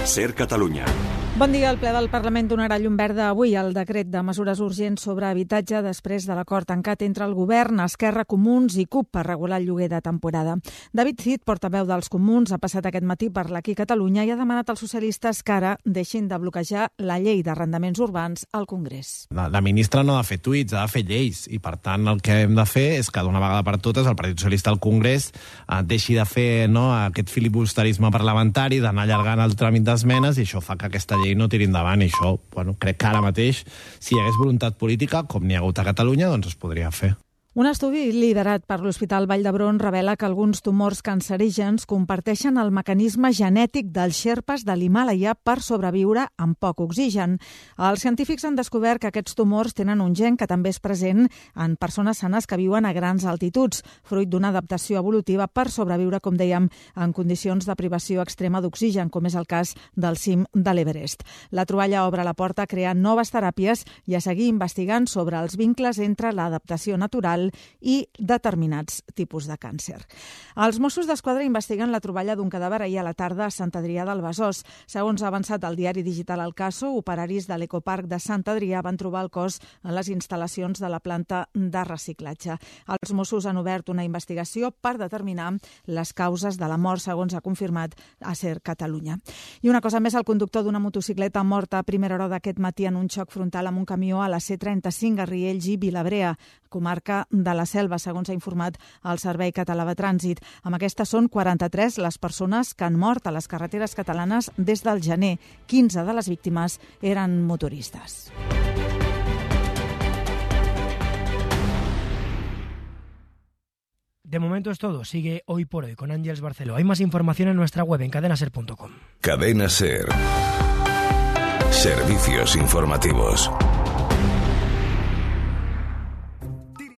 SER Catalunya. Bon dia. El ple del Parlament donarà llum verda avui al decret de mesures urgents sobre habitatge després de l'acord tancat entre el Govern, Esquerra, Comuns i CUP per regular el lloguer de temporada. David Cid, portaveu dels Comuns, ha passat aquest matí per l'Aquí Catalunya i ha demanat als socialistes que ara deixin de bloquejar la llei d'arrendaments urbans al Congrés. La ministra no ha de fer tuits, ha de fer lleis, i per tant el que hem de fer és que d'una vegada per totes el Partit Socialista al Congrés deixi de fer aquest filibusterisme parlamentari, d'anar allargant el tràmit d'esmenes, i això fa que aquesta llei no tiri endavant, i això, crec que ara mateix, si hi hagués voluntat política, com n'hi ha hagut a Catalunya, doncs es podria fer. Un estudi liderat per l'Hospital Vall d'Hebron revela que alguns tumors cancerígens comparteixen el mecanisme genètic dels xerpes de l'Himàlaia per sobreviure amb poc oxigen. Els científics han descobert que aquests tumors tenen un gen que també és present en persones sanes que viuen a grans altituds, fruit d'una adaptació evolutiva per sobreviure, com dèiem, en condicions de privació extrema d'oxigen, com és el cas del cim de l'Everest. La troballa obre la porta a crear noves teràpies i a seguir investigant sobre els vincles entre l'adaptació natural i determinats tipus de càncer. Els Mossos d'Esquadra investiguen la troballa d'un cadàver ahir a la tarda a Sant Adrià del Besòs. Segons ha avançat el diari digital El Caso, operaris de l'Ecoparc de Sant Adrià van trobar el cos en les instal·lacions de la planta de reciclatge. Els Mossos han obert una investigació per determinar les causes de la mort, segons ha confirmat a SER Catalunya. I una cosa més, el conductor d'una motocicleta mort a primera hora d'aquest matí en un xoc frontal amb un camió a la C35 a Riells i Vilabrea, comarca de la Selva, segons ha informat el Servei Català de Trànsit. Amb aquestes són 43 les persones que han mort a les carreteres catalanes des del gener. 15 de les víctimes eren motoristes. De momento es todo. Sigue Hoy por Hoy con Ángeles Barceló. Hay más información en nuestra web en cadenaser.com. Cadena SER. Servicios informativos.